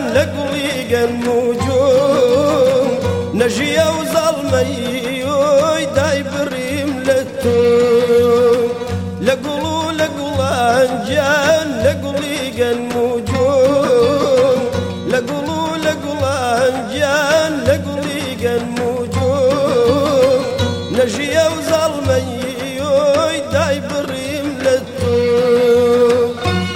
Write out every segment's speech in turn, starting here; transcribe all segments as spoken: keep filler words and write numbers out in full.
لقلي النجوم نجية وظلمي داي بريم للتوم لقلو لقلان جان لقلي النجوم لقلو لقلان جان لقلي النجوم نجية وظلمي داي بريم للتوم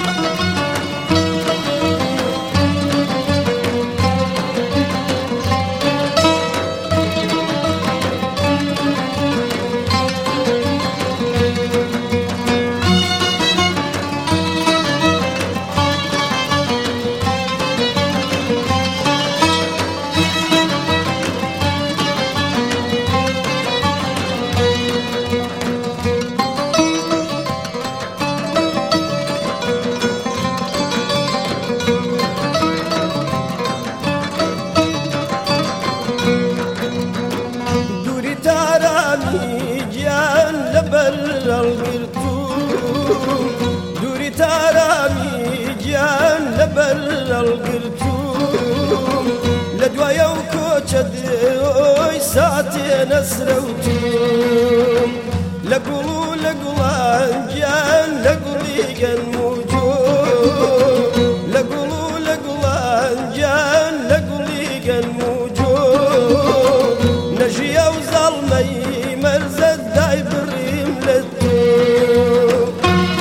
دوري تارامي جان لبل القرتوم لدوايا وكوتشد ساعتين اسروتوم لقلو لقلان جان لقلي النجوم لقلو لقلان جان لقلي النجوم نجية وظلمي مرزد داي بريم للتوم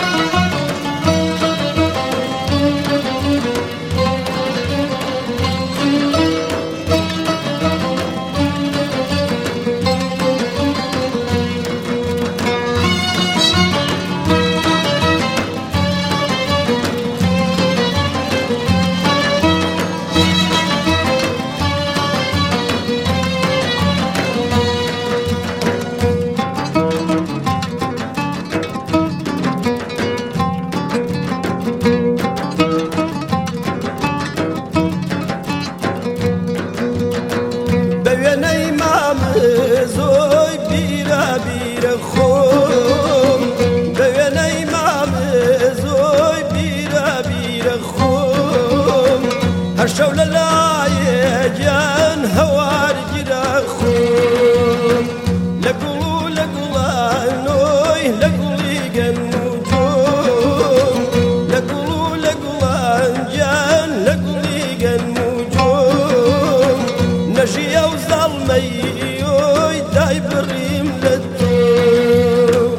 هالشولة لا يجان هوار جراخوم لقلو لقلانوي لقلي النجوم لقلو لقلان جان لقلي النجوم نجية وظلمي داي بريم للتوم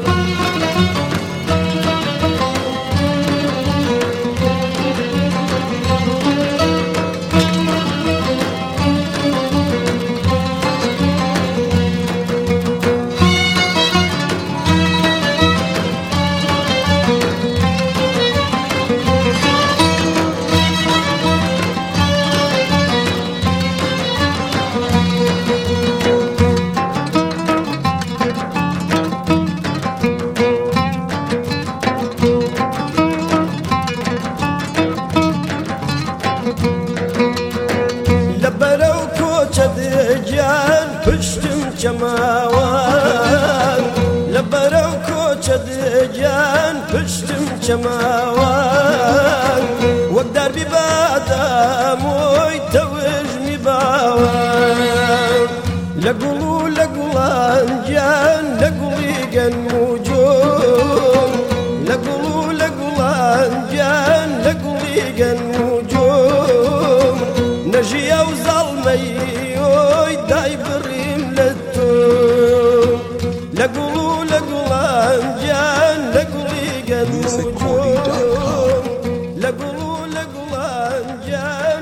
جان پشتم چماوان لبرو کوچد جان پشتم چماوان وقدر بی باداموی توج می باوان لقلو لقلان جان لقلی النجوم لقلو لقلان جان لقلی النجوم نجية وظلمي داي بريم للتوم لقلو لقلان جان لقلي النجوم لقلو لقلان جان